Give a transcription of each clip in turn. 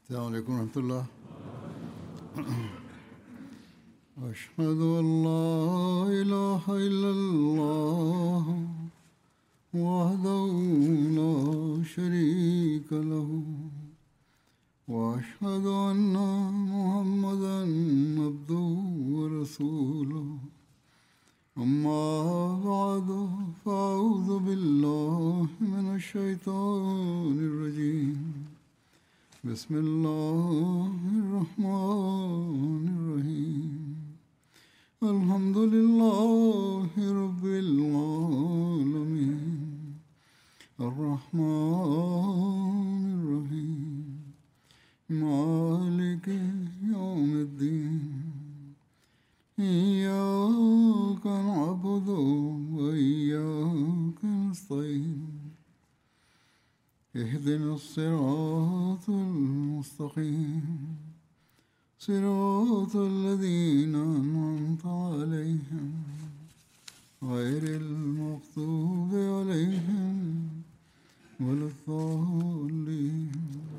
السلام عليكم ورحمة الله. أشهد أن لا إله إلا الله وحده لا شريك له وأشهد أن محمدا عبده ورسوله. أما بعد فأعوذ بالله من الشيطان الرجيم. بسم الله الرحمن الرحيم. الحمد لله رب العالمين الرحمن الرحيم مالك يوم الدين. إياك نعبد وإياك نستعين. اهدنا الصراط المستقيم صراط الذين أنعمت عليهم غير المغضوب عليهم ولا الضالين.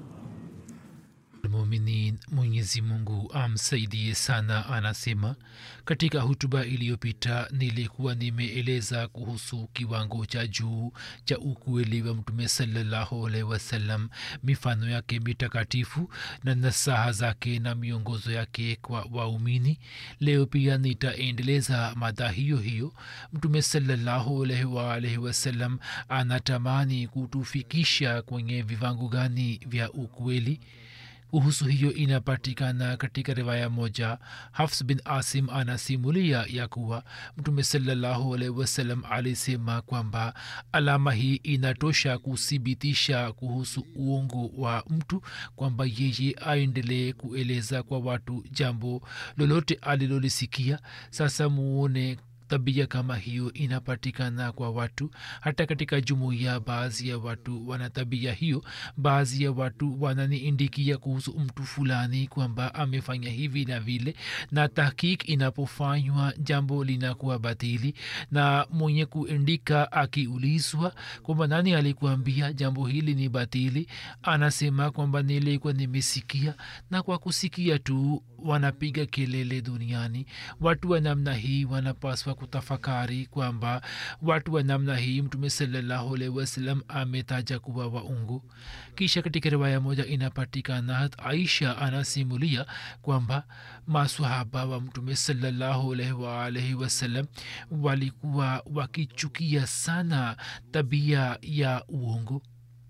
Muuminin, Mwenyezi Mungu amsaidie sana, anasema katika hutuba iliyopita nilikuwa nimeeleza kuhusu kiwango cha juu cha ukweli wa Mtume sallallahu alaihi wasallam, mifano yake mitakatifu na nasaha zake na miongozo yake kwa waumini. Leo pia nitaendeleza mada hiyo hiyo. Mtume sallallahu alaihi wasallam anatamani kutufikisha kwenye viwango gani vya ukweli? Kuhusu hiyo inapatikana katika riwaya moja. Hafs bin Asim anasimulia ya kuwa Mtume sallallahu alaihi wasallam alisema kwamba alama hii inatosha kuthibitisha kuhusu uongo wa mtu, kwamba yeye aendelee kueleza kwa watu jambo lolote alilolisikia. Sasa muone tabia kama hiyo inapatikana kwa watu. Hata katika jumuiya baadhi ya watu wana tabia hiyo. Baadhi ya watu wananiindikia kuhusu mtu fulani kwamba amefanya hivi na vile, na tahqiq inapofanywa jambo linakuwa batili, na mwenye kuindika akiulizwa kwamba nani alikuambia jambo hili ni batili, anasema kwamba nilikuwa nimesikia, na kwa kusikia tu wanapiga kelele duniani. Watu wa namna hii wanapaswa kutafakari kwamba watu wa namna hii Mtume sallallahu alaihi wasallam ametaja kuwa waungu. Kisha katika riwaya moja inapatikana Aisha anasimulia kwamba maswahaba wa Mtume sallallahu alaihi wasallam walikuwa wakichukia sana tabia ya uongo.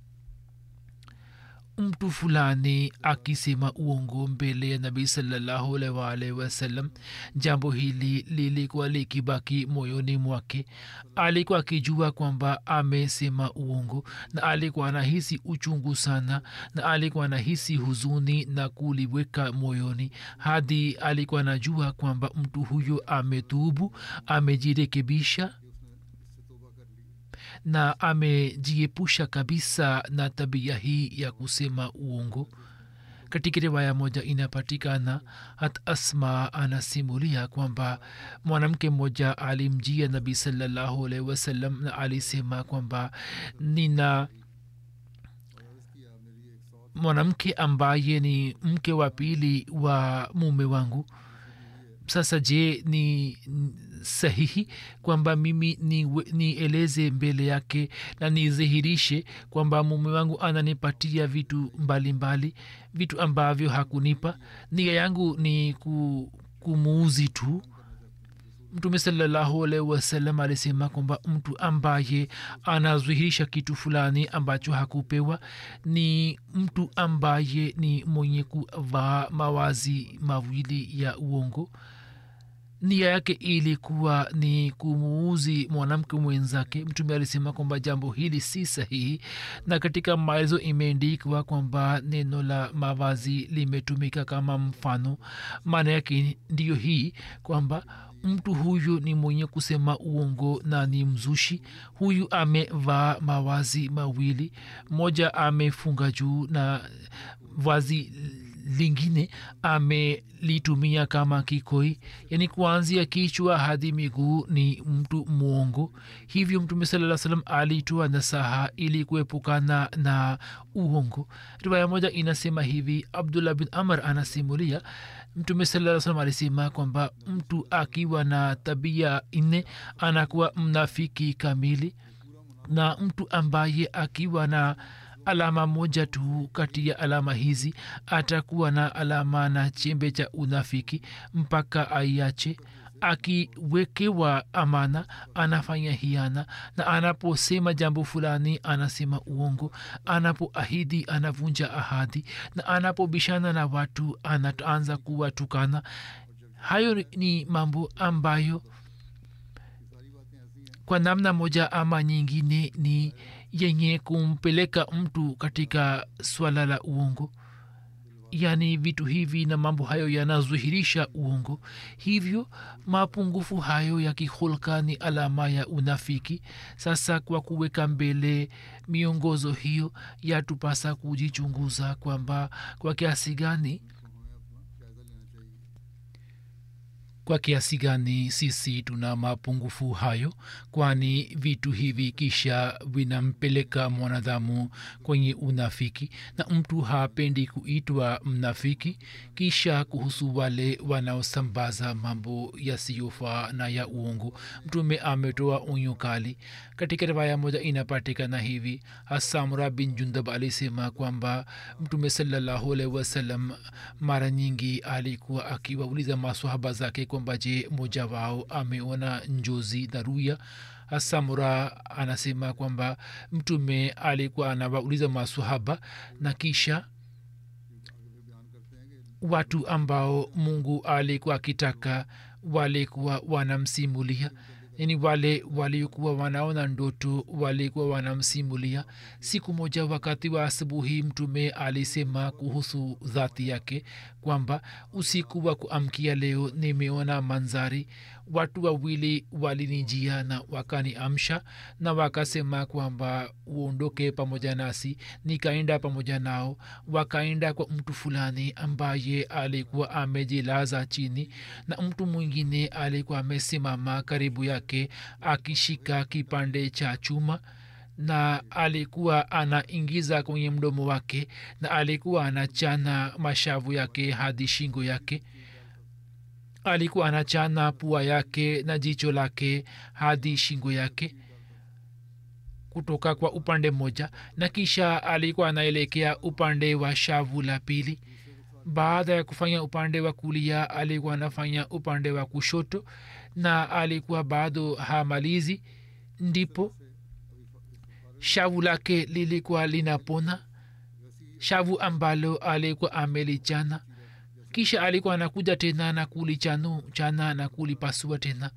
Mtu fulani akisema uongo mbele ya Nabii sallallahu alaihi wasallam, jambo hili lilikuwa likibaki moyoni mwake. Alikuwa akijua kwamba amesema uongo, na alikuwa anahisi uchungu sana, na alikuwa anahisi huzuni na kuliweka moyoni, hadi alikuwa anajua kwamba mtu huyo ametubu, amejirekebisha na amejiepusha kabisa na tabia hii ya kusema uongo. Katika riwaya moja inapatikana hata Asma anasimulia kwamba mwanamke mmoja alimjia Nabii sallallahu alaihi wasallam na alisema kwamba nina mwanamke ambaye ni mke wa pili wa mume wangu. Sasa je, ni sahihi kwamba mimi nieleze mbele yake na nidhihirishe kwamba mume wangu ananipatia vitu mbalimbali, vitu ambavyo hakunipa? Nia yangu ni kumuuzi tu. Mtume sallallahu alaihi wasallam alisema kwamba mtu ambaye anadhihirisha kitu fulani ambacho hakupewa ni mtu ambaye ni mwenye kuvaa mawazi mawili ya uongo. Nia yake ilikuwa ni kumuuzi mwanamke mwenzake. Mtume alisema kwamba jambo hili si sahihi, na katika maelezo imeandikwa kwamba neno la mavazi limetumika kama mfano. Maana yake ndiyo hii kwamba mtu huyu ni mwenye kusema uongo na ni mzushi. Huyu amevaa mawazi mawili, moja amefunga juu na vazi lingine amelitumia kama kikoi, yani kuanzia kichwa hadi miguu ni mtu mwongo. Hivyo mtume sallallahu alaihi wasallam alitoa nasaha ili kuepukana na uongo. Riwaya moja inasema hivi, Abdullah bin Amr anasimulia mtume sallallahu alaihi wasallam alisema kwamba mtu akiwa na tabia nne anakuwa mnafiki kamili, na mtu ambaye akiwa na alama moja tu kati ya alama hizi atakuwa na alama na chembe cha unafiki mpaka aiache. Akiwekewa amana anafanya hiana, na anaposema jambo fulani anasema uongo, anapoahidi anavunja ahadi, na anapobishana na watu anaanza kuwatukana. Hayo ni mambo ambayo kwa namna moja ama nyingine ni yenye kumpeleka mtu katika swala la uongo. Yani vitu hivi na mambo hayo yanazuhirisha uongo. Hivyo mapungufu hayo ya kihulka ni alama ya unafiki. Sasa kwa kuweka mbele miongozo hiyo, yatupasa kujichunguza kwamba kwa kiasi gani sisi tuna mapungufu hayo, kwani vitu hivi kisha vinampeleka mwanadamu kwenye unafiki, na mtu hapendi kuitwa mnafiki. Kisha kuhusu wale wanaosambaza mambo yasiyofaa na ya uongo, mtume ametoa onyo kali. Katika riwaya moja inapatikana hivi, Samura bin Jundab alisema kwamba mtume sallallahu alaihi wasallam mara nyingi alikuwa akiwauliza maswahaba zake kwamba je, mmoja wao ameona njozi na ruya. Samura anasema kwamba mtume alikuwa anawauliza maswahaba, na kisha watu ambao Mungu alikuwa akitaka walikuwa wanamsimulia, yani wale walikuwa wanaona ndoto walikuwa wanamsimulia. Siku moja wakati wa asubuhi mtume alisema kuhusu dhati yake kwamba usiku wa kuamkia leo nimeona manzari, watu wawili walinijia na wakaniamsha na wakasema kwamba uondoke pamoja nasi. Nikaenda pamoja nao, wakaenda kwa mtu fulani ambaye alikuwa amejilaza chini, na mtu mwingine alikuwa amesimama karibu yake akishika kipande cha chuma, na alikuwa anaingiza kwenye mdomo wake, na alikuwa anachana mashavu yake hadi shingo yake. Alikuwa anachana pua yake na jicho lake hadi shingo yake kutoka kwa upande mmoja, na kisha alikuwa anaelekea upande wa shavu la pili. Baada ya kufanya upande wa kulia alikuwa anafanya upande wa kushoto, na alikuwa bado hamalizi, ndipo shavu lake lilikuwa linapona, shavu ambalo alikuwa amelichana. Kisha alikuwa anakuja tena na kulichana na kulipasua tena.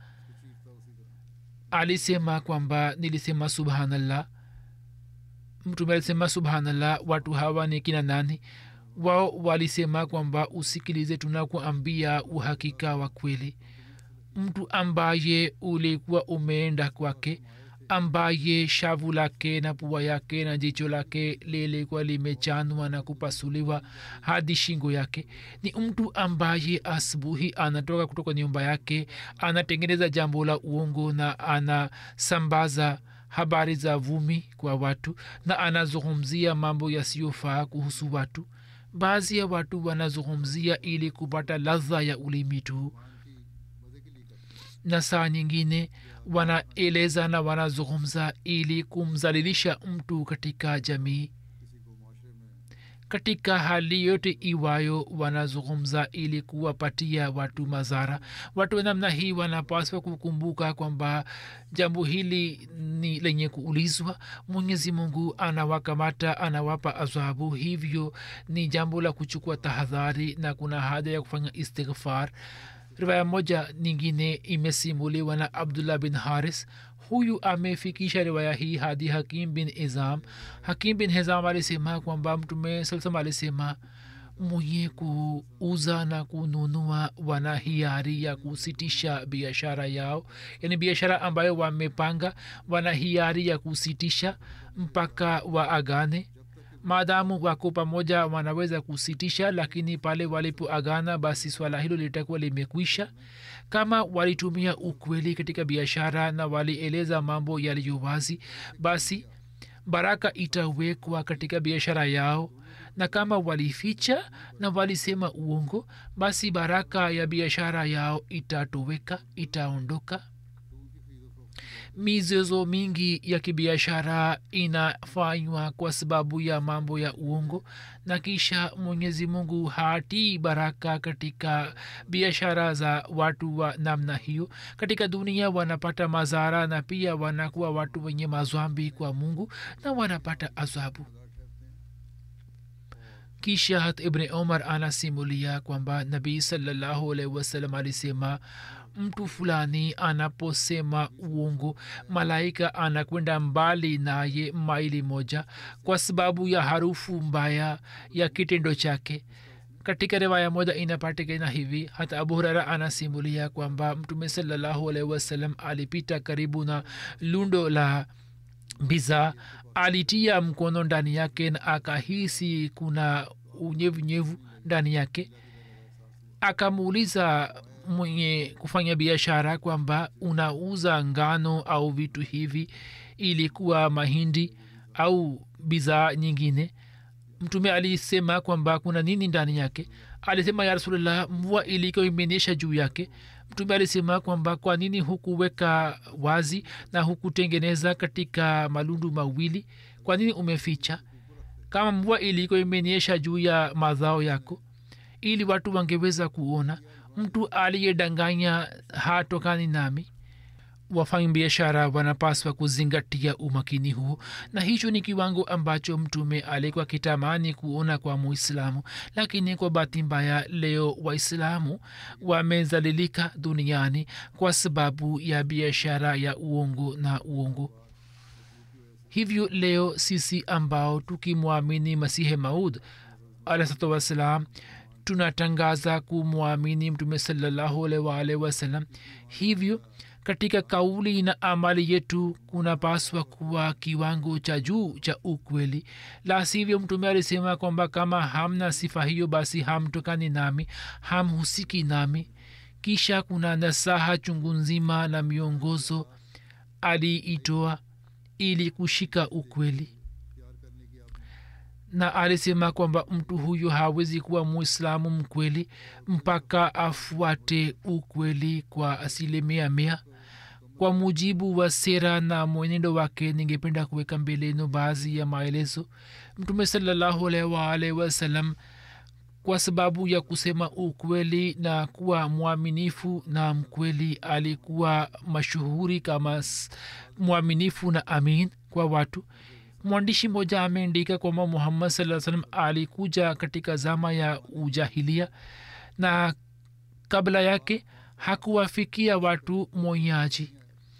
Alisema kwamba nilisema subhanallah. Mtume alisema subhanallah, watu hawa ni kina nani? Wao walisema kwamba usikilize, tunakuambia uhakika wa kweli. Mtu ambaye ulikuwa umeenda kwake, ambaye shavu lake na pua yake na jicho lake lilikuwa limechanwa na kupasuliwa hadi shingo yake, ni mtu ambaye asubuhi anatoka kutoka nyumba yake, anatengeneza jambo la uongo na anasambaza habari za vumi kwa watu, na anazungumzia mambo yasiyofaa kuhusu watu. Baadhi ya watu wanazungumzia ili kupata ladha ya ulimi tu, na saa nyingine wanaeleza na wanazungumza ili kumzalilisha mtu katika jamii. Katika hali yote iwayo wanazungumza ili kuwapatia watu madhara. Watu wa namna hii wanapaswa kukumbuka kwamba jambo hili ni lenye kuulizwa. Mwenyezi Mungu anawakamata, anawapa adhabu. Hivyo ni jambo la kuchukua tahadhari na kuna haja ya kufanya istighfar. Riwaya moja nyingine imesimuliwa na Abdullah bin Haris. Huyu amefikisha riwaya hii hadi Hakim bin Hizam. Hakim bin Hizam alisema kwamba mtume sallallahu alisema, mwenye kuuza na kununua wana hiari ya kusitisha biashara yao, yani biashara ambayo wamepanga, wana hiari ya kusitisha mpaka waagane. maadamu wako pamoja wanaweza kusitisha, lakini pale walipoagana basi swala hilo litakuwa limekwisha. kama walitumia ukweli katika biashara na walieleza mambo yaliyo wazi, basi baraka itawekwa katika biashara yao, na kama walificha na walisema uongo, basi baraka ya biashara yao itatoweka, itaondoka. mizozo mingi ya kibiashara inafanywa kwa sababu ya mambo ya uongo, na kisha mwenyezi mungu hatii baraka katika biashara za watu wa namna hiyo. katika dunia wanapata madhara na pia wanakuwa watu wenye mazwambi kwa mungu na wanapata adhabu. kisha hat ibn umar anasimulia kwamba nabii sallallahu alaihi wasallam alisema, mtu fulani anaposema uongo, malaika anakwenda mbali naye maili moja kwa sababu ya harufu mbaya ya kitendo chake. katika riwaya moja inapatikana hivi, hata abu huraira anasimulia kwamba mtume sallallahu alaihi wasallam alipita karibu na lundo la bidhaa, alitia mkono ndani yake na akahisi kuna unyevunyevu ndani yake. akamuuliza mwenye kufanya biashara kwamba unauza ngano au vitu hivi, ilikuwa mahindi au bidhaa nyingine. mtume alisema kwamba kuna nini ndani yake. alisema, ya rasulullah, mvua ilikuwa imenyesha juu yake. mtume alisema kwamba kwa nini hukuweka wazi na hukutengeneza katika malundu mawili? kwa nini umeficha? kama mvua ilikuwa imenyesha juu ya mazao yako ili watu wangeweza kuona, mtu aliyedanganya hatokani nami. wafanya biashara wanapaswa kuzingatia umakini huo, na hicho ni kiwango ambacho mtume alikuwa kitamani kuona kwa muislamu. lakini kwa bahati mbaya leo waislamu wamezalilika duniani kwa sababu ya biashara ya uongo na uongo. hivyo leo sisi ambao tukimwamini masihi maud alaihissalatu wassalam, tunatangaza kumwamini mtume sallallahu alaihi wasallam. hivyo katika kauli na amali yetu kunapaswa kuwa kiwango cha juu cha ukweli, la sivyo mtume alisema kwamba kama hamna sifa hiyo basi hamtokani nami, hamhusiki nami. kisha kuna nasaha chungu nzima na miongozo aliitoa ili kushika ukweli, na alisema kwamba mtu huyo hawezi kuwa muislamu mkweli mpaka afuate ukweli kwa 100%. kwa mujibu wa sera na mwenendo wake, ningependa kuweka mbeleno baadhi ya maelezo. mtume sallallahu alaihi wasallam kwa sababu ya kusema ukweli na kuwa mwaminifu na mkweli alikuwa mashuhuri kama mwaminifu na amin kwa watu. mwandishi mmoja ameandika kwamba muhammad sallallahu alaihi wasallam alikuja katika zama ya ujahilia, na kabla yake hakuwafikia watu monyaji.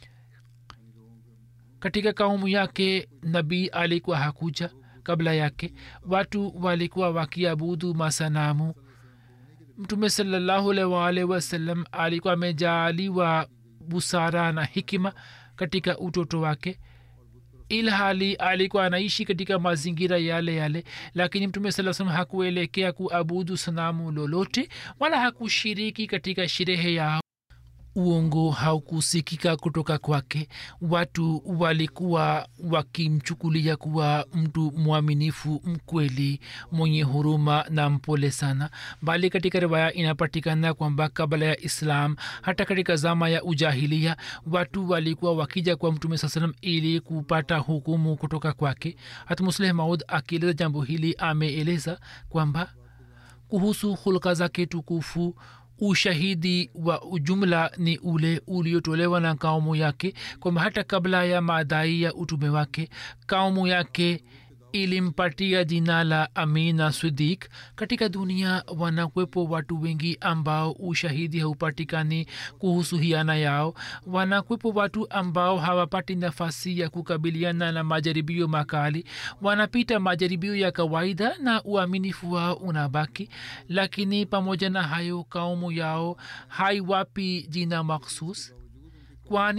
katika kaumu yake nabii alikuwa hakuja. kabla yake watu walikuwa wakiabudu masanamu. mtume sallallahu alaihi wasallam alikuwa amejaaliwa busara na hikima katika utoto wake, ilhali alikuwa anaishi katika mazingira yale yale, lakini mtume sallallahu alaihi wasallam hakuelekea kuabudu sanamu lolote wala hakushiriki katika sherehe yao. uongo haukusikika kutoka kwake. watu walikuwa wakimchukulia kuwa mtu mwaminifu, mkweli, mwenye huruma na mpole sana. bali katika riwaya inapatikana kwamba kabla ya islam, hata katika zama ya ujahilia, watu walikuwa wakija kwa mtume saa salam ili kupata hukumu kutoka kwake. hata musleh maud akieleza jambo hili ameeleza kwamba kuhusu hulka zake tukufu, ushahidi wa ujumla ni ule uliotolewa na kaumu yake, kwamba hata kabla ya madai ya utume wake kaumu yake ilimpatia jina la amina sidik. katika dunia wanakwepo watu wengi ambao ushahidi haupatikani kuhusu hiana yao. wanakwepo watu ambao hawapati nafasi ya kukabiliana na majaribio makali, wanapita majaribio ya kawaida na uaminifu wao unabaki. lakini pamoja na hayo kaumu yao haiwapi jina makhsus, kwani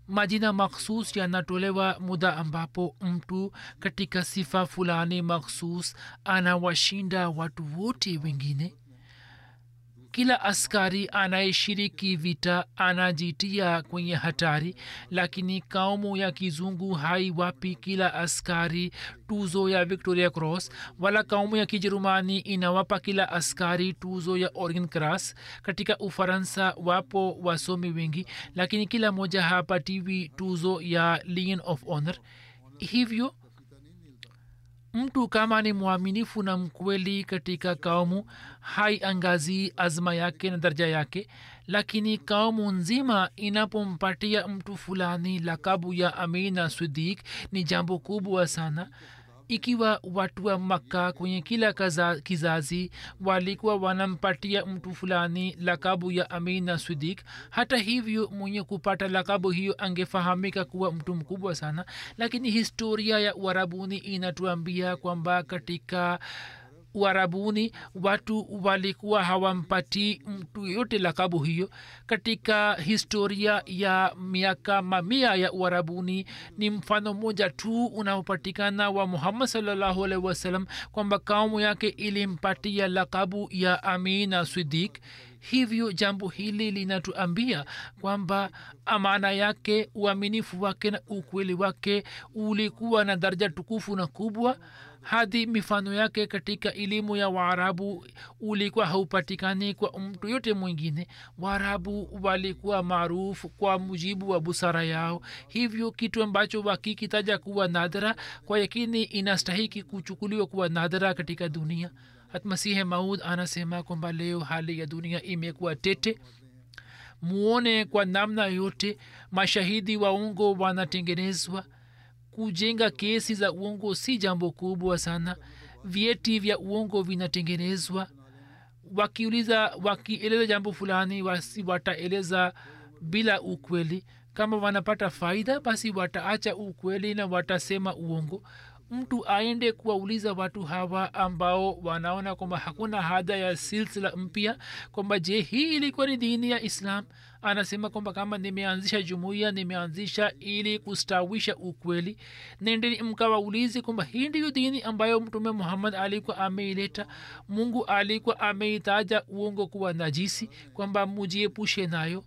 majina makhsus yanatolewa muda ambapo mtu katika sifa fulani makhsus anawashinda watu wote wengine. kila askari anayeshiriki vita anajitia kwenye hatari, lakini kaumu ya kizungu haiwapi kila askari tuzo ya Victoria Cross, wala kaumu ya kijerumani inawapa kila askari tuzo ya Orient Cross. katika Ufaransa wapo wasomi wengi, lakini kila moja hapatiwi tuzo ya Legion of Honor. hivyo mtu kama ni mwaminifu na mkweli katika kaumu haiangazi azma yake na daraja yake, lakini kaumu nzima inapompatia mtu fulani lakabu ya Amina Siddiq ni jambo kubwa sana. ikiwa watu wa Makka kwenye kila kizazi walikuwa wanampatia mtu fulani lakabu ya Amina Siddiq, hata hivyo mwenye kupata lakabu hiyo angefahamika kuwa mtu mkubwa sana. lakini historia ya Uarabuni inatuambia kwamba katika Uarabuni watu walikuwa hawampati mtu yote lakabu hiyo. katika historia ya miaka mamia ya Uarabuni ni mfano mmoja tu unaopatikana wa Muhammad sallallahu alaihi wasallam, kwamba kaumu yake ilimpatia lakabu ya Amina Siddiq. hivyo jambo hili linatuambia kwamba amana yake, uaminifu wake na ukweli wake ulikuwa na daraja tukufu na kubwa, hadi mifano yake katika elimu ya Waarabu ulikuwa haupatikani kwa mtu yote mwingine. Waarabu walikuwa maarufu kwa mujibu wa busara yao, hivyo kitu ambacho wakikitaja kuwa nadra kwa yakini inastahiki kuchukuliwa kuwa nadra katika dunia. Masihi Maud anasema kwamba leo hali ya dunia imekuwa tete. muone kwa namna yote mashahidi wa uongo wanatengenezwa. kujenga kesi za uongo si jambo kubwa sana. vyeti vya uongo vinatengenezwa. wakieleza jambo fulani wataeleza bila ukweli. kama wanapata faida basi wataacha ukweli na watasema uongo. mtu aende kuwauliza watu hawa ambao wanaona kwamba hakuna haja ya silsila mpya, kwamba je, hii ilikuwa ni dini ya Islam? anasema kwamba kama nimeanzisha jumuiya nimeanzisha ili kustawisha ukweli. nendeni mkawaulize kwamba hii ndiyo dini ambayo Mtume Muhammad alikuwa ameileta. Mungu alikuwa ameitaja uongo kuwa najisi, kwamba mujiepushe nayo.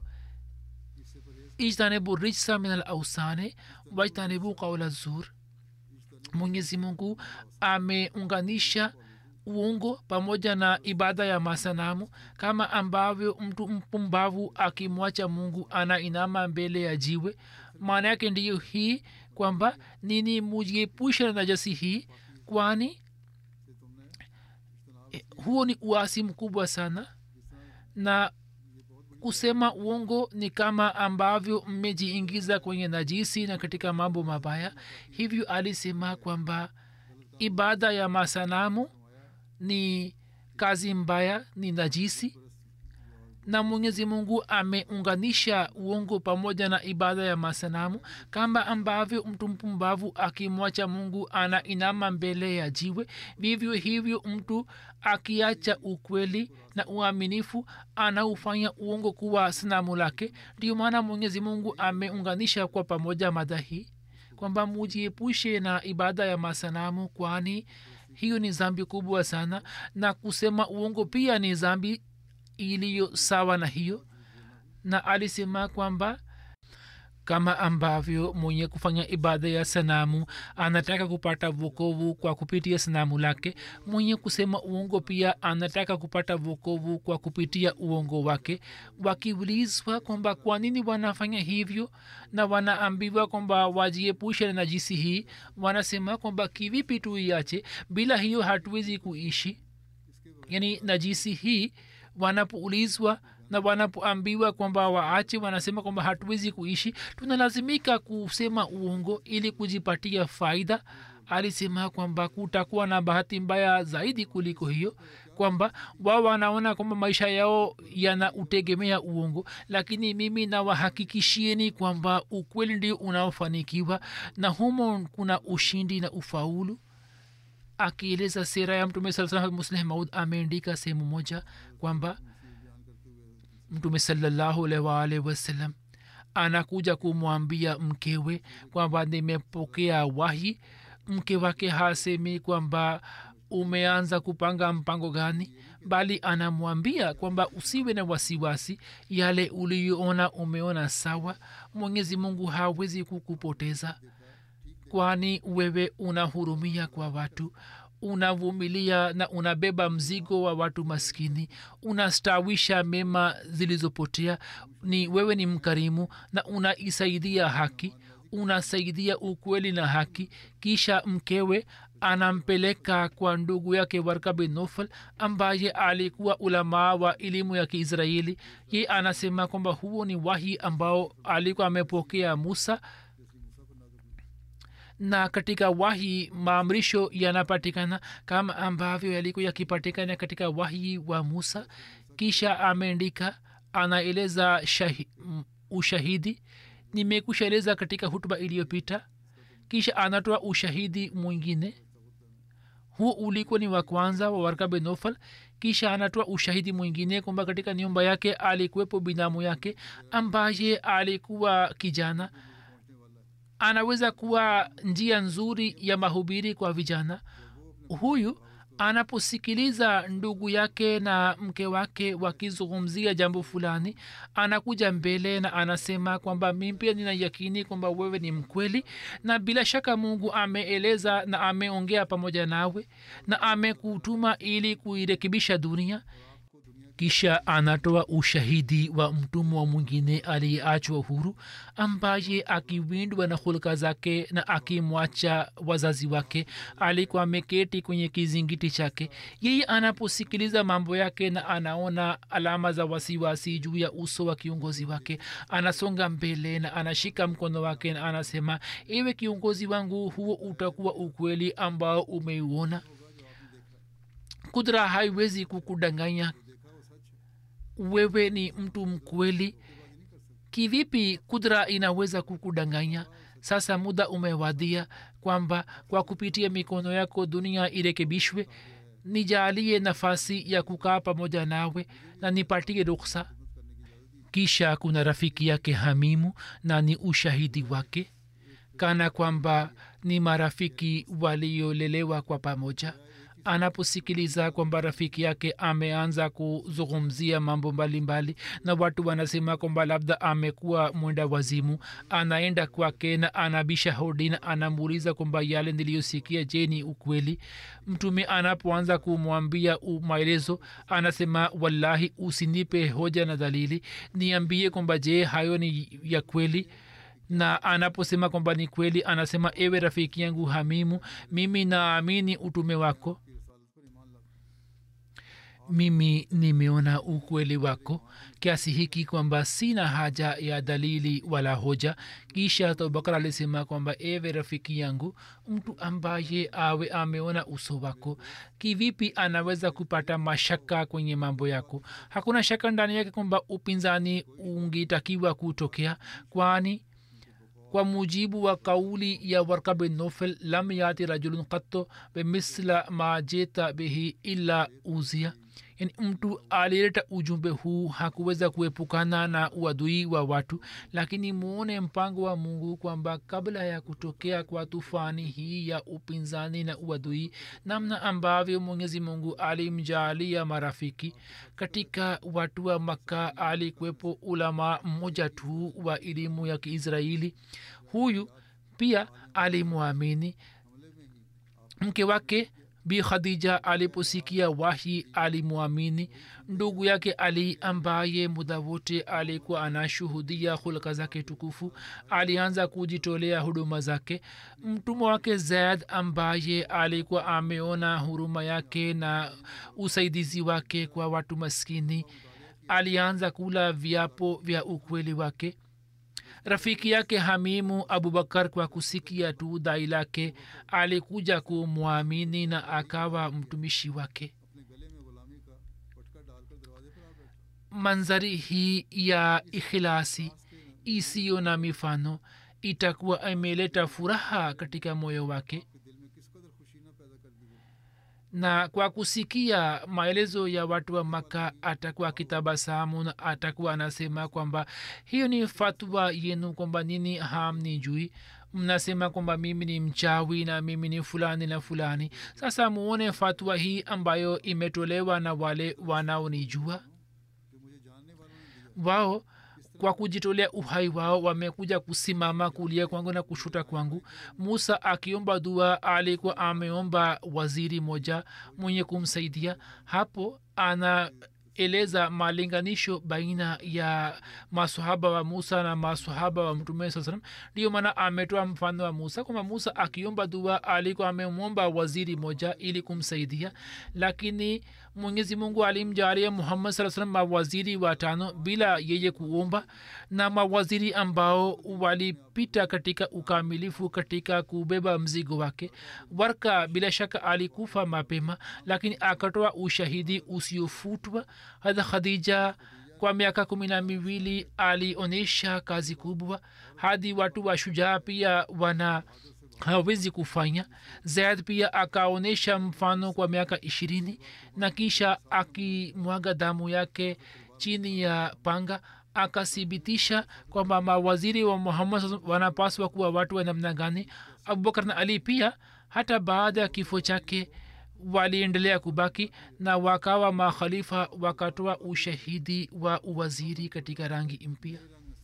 ijtanibu rijsa min al-awsani wajtanibu qawla zur. Mwenyezi Mungu ameunganisha uongo pamoja na ibada ya masanamu, kama ambavyo mtu mpumbavu akimwacha Mungu anainama mbele ya jiwe. maana yake ndiyo hii kwamba nini mujiepusha na najasi hii, kwani huo ni uasi mkubwa sana. na kusema uongo ni kama ambavyo mmejiingiza kwenye najisi na katika mambo mabaya. hivyo alisema kwamba ibada ya masanamu ni kazi mbaya, ni najisi, na Mwenyezi Mungu ameunganisha uongo pamoja na ibada ya masanamu, kama ambavyo mtu mpumbavu akimwacha Mungu anainama mbele ya jiwe, vivyo hivyo mtu akiacha ukweli na uaminifu anaufanya uongo kuwa sanamu lake. ndio maana Mwenyezi Mungu ameunganisha kwa pamoja mada hii kwamba mujiepushe na ibada ya masanamu, kwani hiyo ni dhambi kubwa sana, na kusema uongo pia ni dhambi iliyo sawa na hiyo. na alisema kwamba kama ambavyo mwenye kufanya ibada ya sanamu anataka kupata wokovu kwa kupitia sanamu lake, mwenye kusema uongo pia anataka kupata wokovu kwa kupitia uongo wake. wakiulizwa kwamba kwa nini wanafanya hivyo na wanaambiwa kwamba wajiepushe na najisi hii, wanasema kwamba kivipi tuiache, bila hiyo hatuwezi kuishi. yani najisi hii wanapoulizwa na wanapoambiwa kwamba waache, wanasema kwamba hatuwezi kuishi, tunalazimika kusema uongo ili kujipatia faida. alisema kwamba kutakuwa na bahati mbaya zaidi kuliko hiyo, kwamba wao wanaona kwamba maisha yao yanautegemea uongo, lakini mimi nawahakikishieni kwamba ukweli ndio unaofanikiwa na humo kuna ushindi na ufaulu. akieleza sera ya Mtume sallallahu alaihi wasallam, Musleh Maud ameandika sehemu moja kwamba Mtume sallallahu alaihi wasallam anakuja kumwambia mkewe kwamba nimepokea wahi. Mke wake hasemi kwamba umeanza kupanga mpango gani, bali anamwambia kwamba usiwe na wasiwasi, yale uliyoona umeona sawa. Mwenyezi Mungu hawezi kukupoteza, kwani wewe unahurumia kwa watu, unavumilia na unabeba mzigo wa watu maskini, unastawisha mema zilizopotea. Ni wewe ni mkarimu na unaisaidia haki, unasaidia ukweli na haki. Kisha mkewe anampeleka kwa ndugu yake Warka bin Nofal ambaye alikuwa ulamaa wa elimu ya Kiisraeli. Ye anasema kwamba huo ni wahi ambao alikuwa amepokea Musa, na katika wahi maamrisho yanapatikana kama ambavyo yalikuwa yakipatikana katika wahi wa Musa. Kisha ameandika, anaeleza ushahidi. Nimekushaeleza katika hutuba iliyopita. Kisha anatoa ushahidi mwingine, huu ulikuwa ni wa kwanza wa Warka bin Nofal. Kisha anatoa ushahidi mwingine kwamba katika nyumba yake alikuwepo binamu yake ambaye alikuwa kijana, anaweza kuwa njia nzuri ya mahubiri kwa vijana. Huyu anaposikiliza ndugu yake na mke wake wakizungumzia jambo fulani, anakuja mbele na anasema kwamba mimi pia nina yakini kwamba wewe ni mkweli, na bila shaka Mungu ameeleza na ameongea pamoja nawe na amekutuma ili kuirekebisha dunia. Kisha anatoa ushahidi wa mtumwa mwingine aliyeachwa huru, ambaye akiwindwa na hulka zake na akimwacha wazazi wake alikuwa ameketi kwenye kizingiti chake. Yeye anaposikiliza mambo yake na anaona alama za wasiwasi juu ya uso wa kiongozi wake, anasonga mbele na anashika mkono wake na anasema, ewe kiongozi wangu, huo utakuwa ukweli ambao umeuona. Kudra haiwezi kukudanganya, wewe ni mtu mkweli. Kivipi kudra inaweza kukudanganya? Sasa muda umewadia kwamba kwa kupitia mikono yako dunia irekebishwe. Nijalie nafasi ya kukaa pamoja nawe na nipatie ruhusa. Kisha kuna rafiki yake Hamimu, na ni ushahidi wake kana kwamba ni marafiki waliolelewa kwa pamoja. Anaposikiliza kwamba rafiki yake ameanza kuzungumzia mambo mbalimbali na watu wanasema kwamba labda amekuwa mwenda wazimu, anaenda kwake na anabisha hodi na anamuuliza kwamba yale niliyosikia je ni ukweli. Mtume anapoanza kumwambia maelezo anasema, wallahi usinipe hoja na dalili, niambie kwamba je hayo ni ya kweli. Na anaposema kwamba ni kweli anasema, ewe rafiki yangu Hamimu, mimi naamini utume wako, mimi nimeona ukweli wako kiasi hiki kwamba sina haja ya dalili wala hoja. Kisha Abubakar alisema kwamba ewe rafiki yangu, mtu ambaye awe ameona uso wako kivipi anaweza kupata mashaka kwenye mambo yako? Hakuna shaka ndani yake kwamba upinzani ungetakiwa kutokea, kwani kwa mujibu wa kauli ya Warka bin Nofal, lam yati rajulun qattu bimisla ma jita bihi illa uzia, yani mtu alileta ujumbe huu hakuweza kuepukana na uadui wa watu. Lakini muone mpango wa Mungu kwamba kabla ya kutokea kwa tufani hii ya upinzani na uadui, namna ambavyo Mwenyezi Mungu alimjalia marafiki. Katika watu wa Makka alikuwepo ulama mmoja tu wa elimu ya Kiisraeli. Huyu pia alimwamini. Mke wake Bi Khadija aliposikia wahi alimwamini. Ndugu yake Ali ambaye muda wote alikuwa anashuhudia hulka zake tukufu alianza kujitolea huduma zake. Mtumwa wake Zaid ambaye alikuwa ameona huruma yake na usaidizi wake kwa watu maskini alianza kula viapo vya ukweli wake. Rafiki yake Hamimu Abubakar kwa kusikia tu dai lake alikuja kumwamini na akawa mtumishi wake. Manzari hii ya ikhlasi isiyo na mifano itakuwa imeleta furaha katika moyo wake, na kwa kusikia maelezo ya watu wa Maka atakuwa akitabasamu na atakuwa anasema kwamba hiyo ni fatwa yenu, kwamba nini hamnijui, mnasema kwamba mimi ni mchawi na mimi ni fulani na fulani. Sasa muone fatwa hii ambayo imetolewa na wale wanaonijua. Wao kwa kujitolea uhai wao wamekuja kusimama kulia kwangu na kushuta kwangu. Musa akiomba dua alikuwa ameomba waziri moja mwenye kumsaidia. Hapo anaeleza malinganisho baina ya masahaba wa Musa na masahaba wa Mtume sallallahu alaihi wasallam. Ndio maana ametoa mfano wa Musa, kwamba Musa akiomba dua alikuwa amemwomba waziri moja ili kumsaidia, lakini Mwenyezi Mungu alimjalia Muhammad sallallahu alaihi wasallam mawaziri watano bila yeye kuomba, na mawaziri ambao walipita katika ukamilifu katika kubeba mzigo wake. Warka bila shaka alikufa mapema, lakini akatoa ushahidi usiofutwa. Hata Khadija kwa miaka 12 alionyesha kazi kubwa, hadi watu wa shujaa pia hawezi kufanya. Zaid pia akaonyesha mfano kwa miaka 20, na kisha akimwaga damu yake chini ya panga akathibitisha kwamba mawaziri wa Muhammad wanapaswa kuwa watu wa namna gani. Abubakar na Ali pia hata baada ya kifo chake waliendelea kubaki na wakawa makhalifa, wakatoa ushahidi wa uwaziri katika rangi mpya.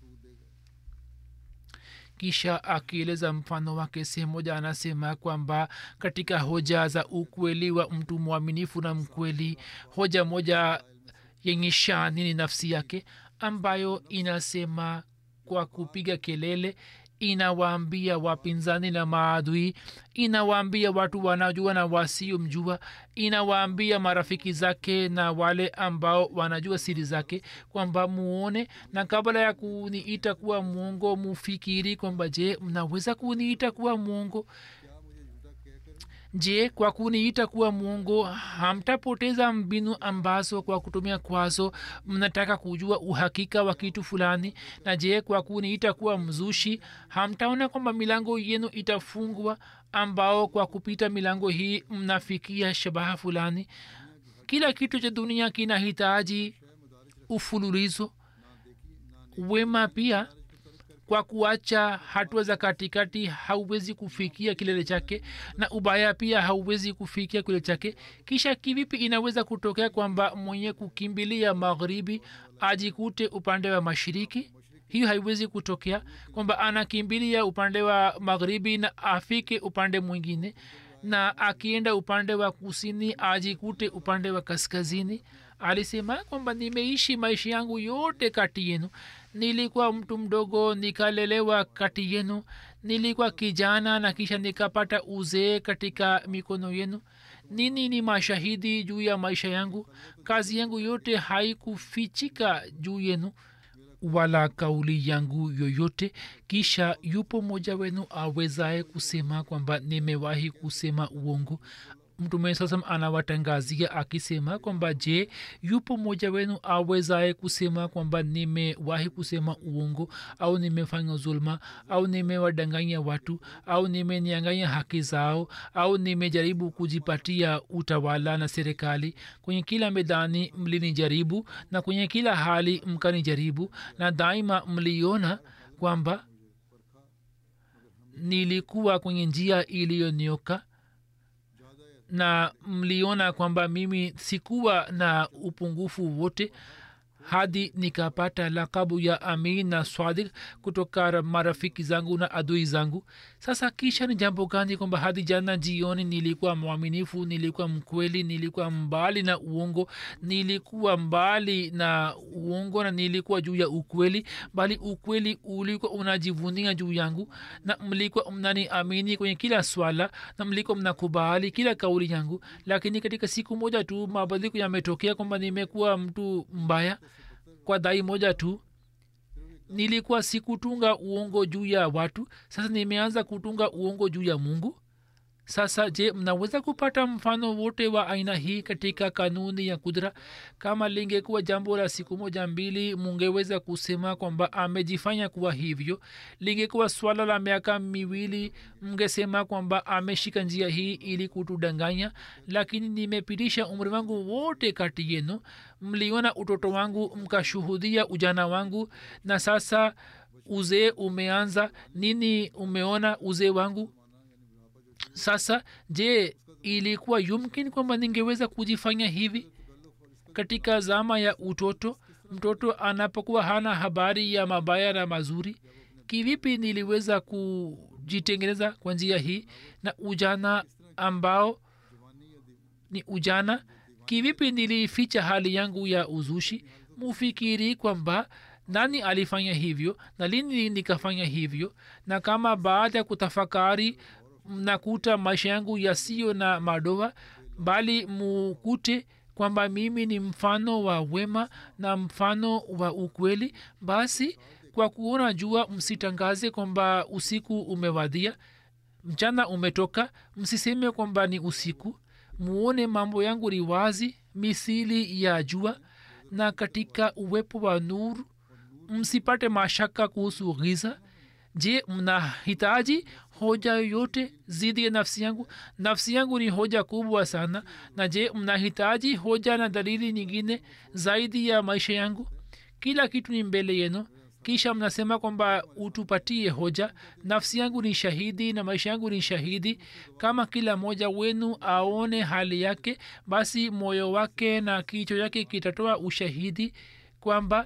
Kisha akieleza mfano wake sehemu moja anasema kwamba katika hoja za ukweli wa mtu mwaminifu na mkweli, hoja moja yenye shani ni nafsi yake, ambayo inasema kwa kupiga kelele, inawaambia wapinzani na maadui, inawaambia watu wanajua na wasiomjua, inawaambia marafiki zake na wale ambao wanajua siri zake kwamba muone, na kabla ya kuniita kuwa mwongo mufikiri kwamba je, mnaweza kuniita kuwa mwongo? Je, kwa kuniita kuwa mwongo hamtapoteza mbinu ambazo kwa kutumia kwazo mnataka kujua uhakika wa kitu fulani? Na je, kwa kuniita kuwa mzushi hamtaona kwamba milango yenu itafungwa, ambao kwa kupita milango hii mnafikia shabaha fulani? Kila kitu cha dunia kinahitaji ufululizo. Wema pia kwa kuacha hatua za katikati hauwezi kufikia kilele chake, na ubaya pia hauwezi kufikia kilele chake. Kisha kivipi inaweza kutokea kwamba mwenye kukimbilia magharibi ajikute upande wa mashariki? Hiyo haiwezi kutokea, kwamba anakimbilia upande wa magharibi na afike upande mwingine, na akienda upande wa kusini ajikute upande wa kaskazini. Alisema kwamba nimeishi maisha yangu yote kati yenu, nilikuwa mtu mdogo nikalelewa kati yenu, nilikuwa kijana na kisha nikapata uzee katika mikono yenu. Nini ni mashahidi juu ya maisha yangu? Kazi yangu yote haikufichika juu yenu wala kauli yangu yoyote. Kisha yupo mmoja wenu awezaye kusema kwamba nimewahi kusema uongo? Mtume sasa anawatangazia akisema kwamba je, yupo mmoja wenu awezaye kusema kwamba nimewahi kusema uongo, au nimefanya zulma, au nimewadanganya watu, au nimenianganya haki zao, au nimejaribu kujipatia utawala na serikali? Kwenye kila medani mlinijaribu, na kwenye kila hali mkanijaribu, na daima mliona kwamba nilikuwa kwenye njia iliyonyoka, na mliona kwamba mimi sikuwa na upungufu wote, hadi nikapata lakabu ya amin na swadik kutoka marafiki zangu na adui zangu. Sasa kisha ni jambo gani kwamba hadi jana jioni nilikuwa mwaminifu, nilikuwa mkweli, nilikuwa mbali na uongo, nilikuwa mbali na uongo na nilikuwa juu ya ukweli, bali ukweli ulikuwa unajivunia juu yangu, na mlikuwa mnaniamini kwenye kila swala, na mlikuwa mnakubali kila kauli yangu. Lakini katika siku moja tu mabadiliko yametokea kwamba nimekuwa mtu mbaya. Kwa dai moja tu nilikuwa sikutunga uongo juu ya watu, sasa nimeanza kutunga uongo juu ya Mungu. sasa je mnaweza kupata mfano wote wa aina hii katika kanuni ya kudra? Kama lingekuwa jambo la siku moja mbili mungeweza kusema kwamba amejifanya kuwa hivyo. Lingekuwa swala la miaka miwili mngesema kwamba ameshika njia hii ili kutudanganya. Lakini nimepitisha umri wangu wote kati yenu, mliona utoto wangu, mkashuhudia ujana wangu, na sasa uzee umeanza. nini umeona uzee wangu? Sasa je ilikuwa yumkin kwamba ningeweza kujifanya hivi katika zama ya utoto? Mtoto anapokuwa hana habari ya mabaya na mazuri, kivipi niliweza kujitengeneza kwa njia hii? Na ujana ambao ni ujana, kivipi nilificha hali yangu ya uzushi? mufikiri kwamba nani alifanya hivyo na lini nikafanya hivyo? Na kama baada ya kutafakari mnakuta maisha yangu yasiyo na madoa, bali mukute kwamba mimi ni mfano wa wema na mfano wa ukweli, basi kwa kuona jua msitangaze kwamba usiku umewadia, mchana umetoka. Msiseme kwamba ni usiku. muone mambo yangu ni wazi misili ya jua, na katika uwepo wa nuru msipate mashaka kuhusu giza. je mnahitaji hoja yoyote zidi ya nafsi yangu? Nafsi yangu ni hoja kubwa sana. na je mnahitaji hoja na dalili nyingine zaidi ya maisha yangu? Kila kitu ni mbele yenu, kisha mnasema kwamba utupatie hoja. nafsi yangu ni shahidi na maisha yangu ni shahidi. kama kila mmoja wenu aone hali yake, basi moyo wake na kichwa yake kitatoa ushahidi kwamba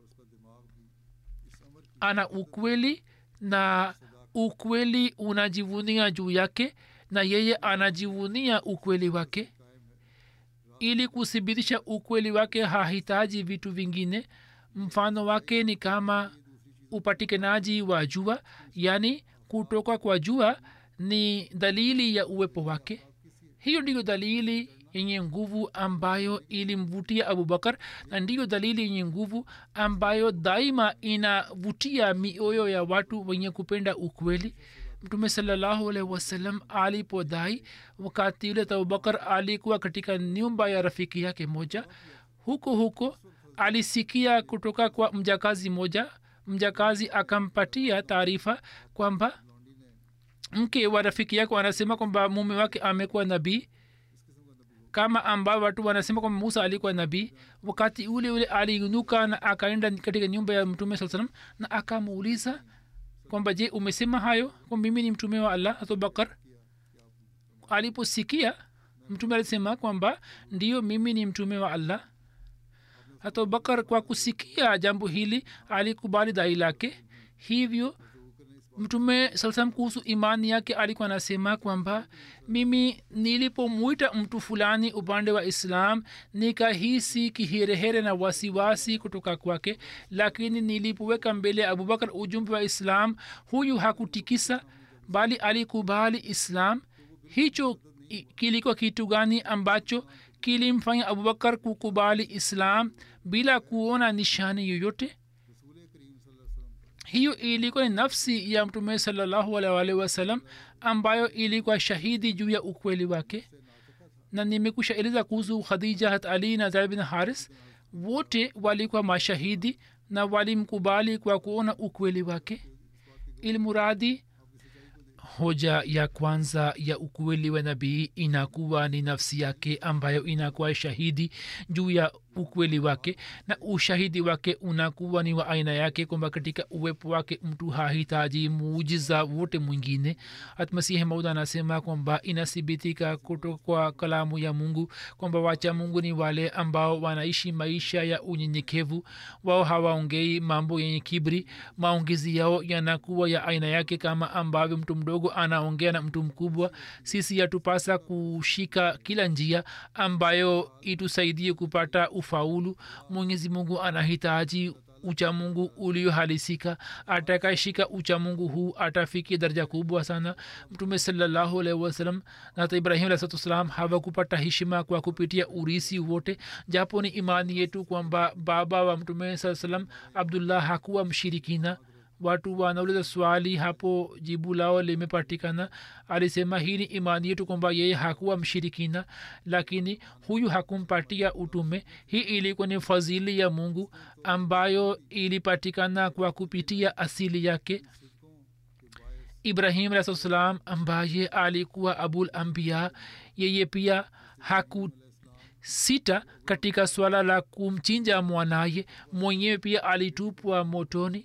ana ukweli, na ukweli unajivunia juu yake, na yeye anajivunia ukweli wake. ili kuthibitisha ukweli wake hahitaji vitu vingine. mfano wake ni kama upatikanaji wa jua, yani kutoka kwa jua ni dalili ya uwepo wake. hiyo ndiyo dalili yenye nguvu ambayo ilimvutia abubakar, na ndiyo dalili yenye nguvu ambayo daima inavutia mioyo ya watu wenye kupenda ukweli. mtume sallallahu alaihi wasallam alipodai, wakati ule abubakar alikuwa katika nyumba ya rafiki yake moja. huko alisikia kutoka kwa mjakazi moja. mjakazi akampatia taarifa kwamba mke wa rafiki yake anasema kwamba mume wake amekuwa nabii, kama ambao watu wanasema kwamba Musa alikuwa nabii. wakati ule aliinuka na akaenda katika nyumba ya mtume sallallahu alaihi wasallam na akamuuliza kwamba je umesema hayo kwamba mimi ni mtume wa Allah? Abubakar aliposikia, mtume alisema kwamba ndio mimi ni mtume wa Allah. Abubakar kwa kusikia jambo hili alikubali dai lake. hivyo mtume sallam kuhusu imani yake alikuwa anasema kwamba mimi nilipomwita mtu fulani upande wa islam nikahisi kiherehere na wasiwasi kutoka kwake, lakini nilipoweka mbele ya abubakar ujumbe wa islam, huyu hakutikisa bali alikubali islam. hicho kilikuwa kitu gani ambacho kilimfanya abubakar kukubali islam bila kuona nishani yoyote? hiyo ilikuwa ni nafsi ya mtume sallallahu alaihi wasallam ambayo ilikuwa shahidi juu ya ukweli wake. na nimekusha eleza kuhusu khadija, hat ali na zaid bin haris, wote walikuwa mashahidi na walimkubali kwa kuona ukweli wake. ilmuradi hoja ya kwanza ya ukweli wa nabii inakuwa ni nafsi yake ambayo inakuwa shahidi juu ya ukweli wake, na ushahidi wake unakuwa ni wa aina yake kwamba katika uwepo wake mtu hahitaji muujiza wote mwingine. Masihi Maud anasema kwamba inathibitika kutoka kwa kalamu ya Mungu kwamba wacha Mungu ni wale ambao wanaishi maisha ya unyenyekevu. wao hawaongei mambo yenye kibri. maongezi yao yanakuwa ya aina yake kama ambavyo mtu mdogo anaongea na mtu mkubwa. sisi yatupasa kushika kila njia ambayo itusaidie kupata ufaulu. Mwenyezi Mungu anahitaji uchamungu uliohalisika. atakayeshika uchamungu huu atafikia daraja kubwa sana. mtume sallallahu alaihi wasallam na Ibrahim alayhi salam hawakupata heshima kwa kupitia urisi wote, japo ni imani yetu kwamba baba wa mtume sallallahu alaihi wasallam Abdullah hakuwa mshirikina watu wanauliza swali hapo jibu lao limepatikana. Alisema hii ni imani yetu kwamba yeye hakuwa mshirikina, lakini huyu hakumpatia utume. Hii ilikuwa ni fadhili ya Mungu ambayo ilipatikana kwa kupitia asili yake. Ibrahim alayhi salam ambaye alikuwa abul anbiya, yeye pia hakusita katika swala la kumchinja mwanaye, mwenyewe pia alitupwa motoni.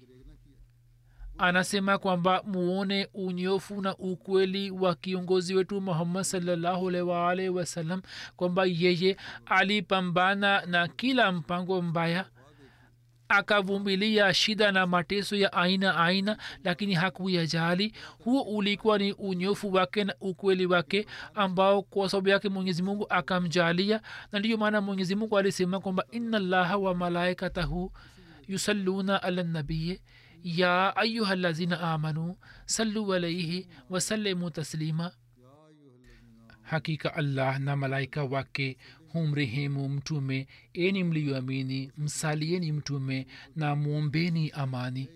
Anasema kwamba muone unyofu na ukweli wa kiongozi wetu Muhammad sallallahu alaihi wasallam, kwamba yeye alipambana na kila mpango mbaya, akavumilia shida na mateso ya aina aina, lakini hakuyajali. Huo ulikuwa ni unyofu wake na ukweli wake ambao kwa sababu yake Mwenyezi Mungu akamjalia. Na ndiyo maana Mwenyezi Mungu alisema kwamba inna Allaha wa malaikatahu yusalluna ala nabiyyi ya ayyuhallazina amanu sallu alayhi wa sallimu taslima. Hakika Allah na malaika wake humrehemu mtume, eni mlioamini msalieni mtume na muombeni amani.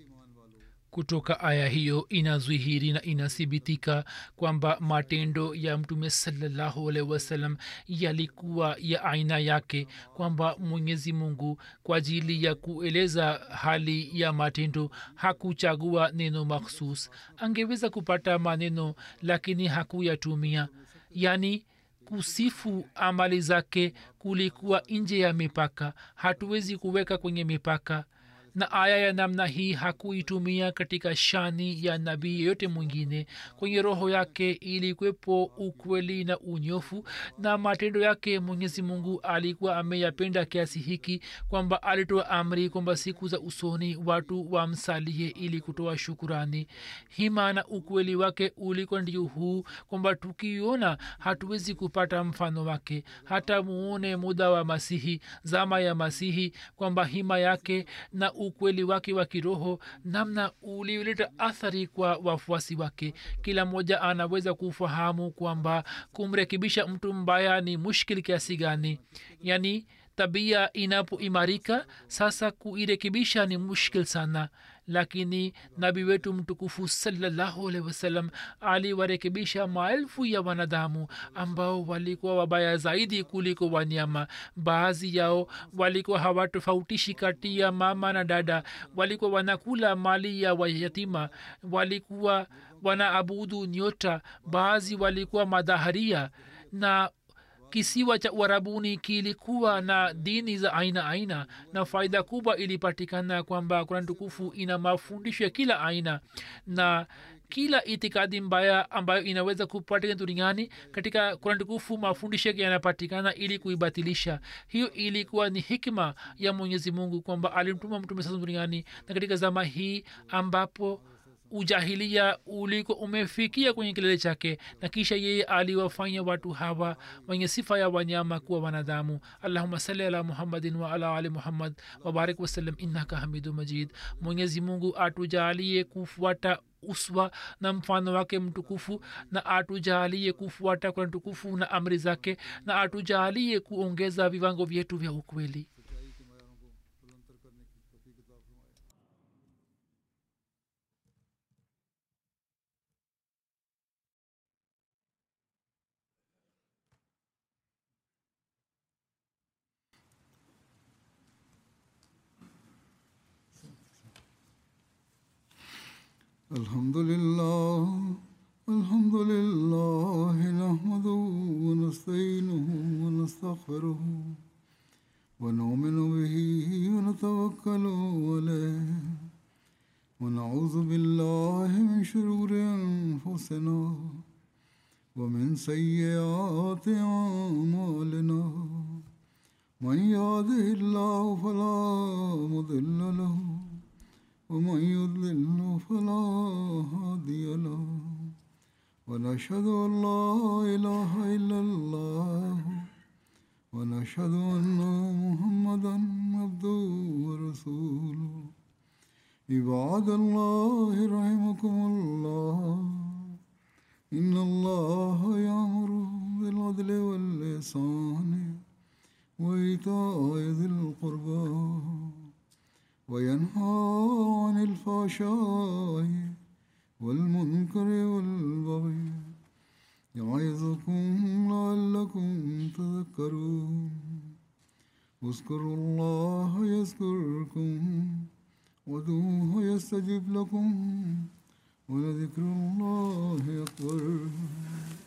Kutoka aya hiyo inazwihiri na inathibitika kwamba matendo ya mtume sallallahu alaihi wasallam yalikuwa ya aina yake, kwamba Mwenyezi Mungu kwa ajili ya kueleza hali ya matendo hakuchagua neno makhsus. Angeweza kupata maneno lakini hakuyatumia. Yani kusifu amali zake kulikuwa nje ya mipaka, hatuwezi kuweka kwenye mipaka. Na aya ya namna hii hakuitumia katika shani ya nabii yote mwingine. Kwenye roho yake ilikwepo ukweli na unyofu, na matendo yake Mwenyezi Mungu alikuwa ameyapenda kiasi hiki kwamba alitoa amri kwamba siku za usoni watu wamsalie ili kutoa shukurani. Hima na ukweli wake ulikuwa ndio huu kwamba tukiona hatuwezi kupata mfano wake. Hata muone muda wa Masihi, zama ya Masihi, kwamba hima yake na ukweli wake wa kiroho namna ulioleta athari kwa wafuasi wake. Kila mmoja anaweza kufahamu kwamba kumrekebisha mtu mbaya ni mushkil kiasi gani. Yani tabia inapoimarika sasa kuirekebisha ni mushkil sana, lakini nabii wetu mtukufu sallallahu alaihi wasallam aliwarekebisha maelfu ya wanadamu ambao walikuwa wabaya zaidi kuliko wanyama. Baadhi yao walikuwa hawatofautishi kati ya mama na dada, walikuwa wanakula mali ya wayatima, walikuwa wanaabudu nyota, baadhi walikuwa madhaharia. Na kisiwa cha Uarabuni kilikuwa na dini za aina aina, na faida kubwa ilipatikana kwamba Qur'an tukufu ina mafundisho ya kila aina, na kila itikadi mbaya ambayo inaweza kupatikana duniani katika Qur'an tukufu mafundisho yake yanapatikana ili kuibatilisha. Hiyo ilikuwa ni hikma ya Mwenyezi Mungu kwamba alimtuma mtume sasa duniani, na katika zama hii ambapo ujahilia uliko umefikia kwenye kilele chake, na kisha yeye aliwafanya watu hawa wenye sifa ya wanyama kuwa wanadamu. Allahumma salli ala Muhammadin wa ala ali Muhammad wa barik wasallam innaka hamidu majid. Mwenyezi Mungu atujalie kufuata uswa na mfano wake mtukufu, na atujalie kufuata Qur'an tukufu na amri zake, na atujalie kuongeza viwango vyetu vya ukweli. Alhamdulillah, alhamdulillah, nahmaduhu wa nasta'inuhu wa nastaghfiruhu wa nu'minu bihi wa natawakkalu alayhi wa na'udhu billahi min shururi anfusina wa min sayyiati a'malina. Man yahdihillahu fala mudilla lahu ومن يضلل فلا هادي له ونشهد أن لا إله إلا الله ونشهد أن محمدا عبده ورسوله. عباد الله رحمكم الله إن الله يأمر بالعدل والإحسان وإيتاء ذي القربى وينهى عن الفحشاء والمنكر والبغي يعظكم لعلكم تذكرون اذكروا الله يذكركم وادعوه يستجب لكم ولذكر الله أكبر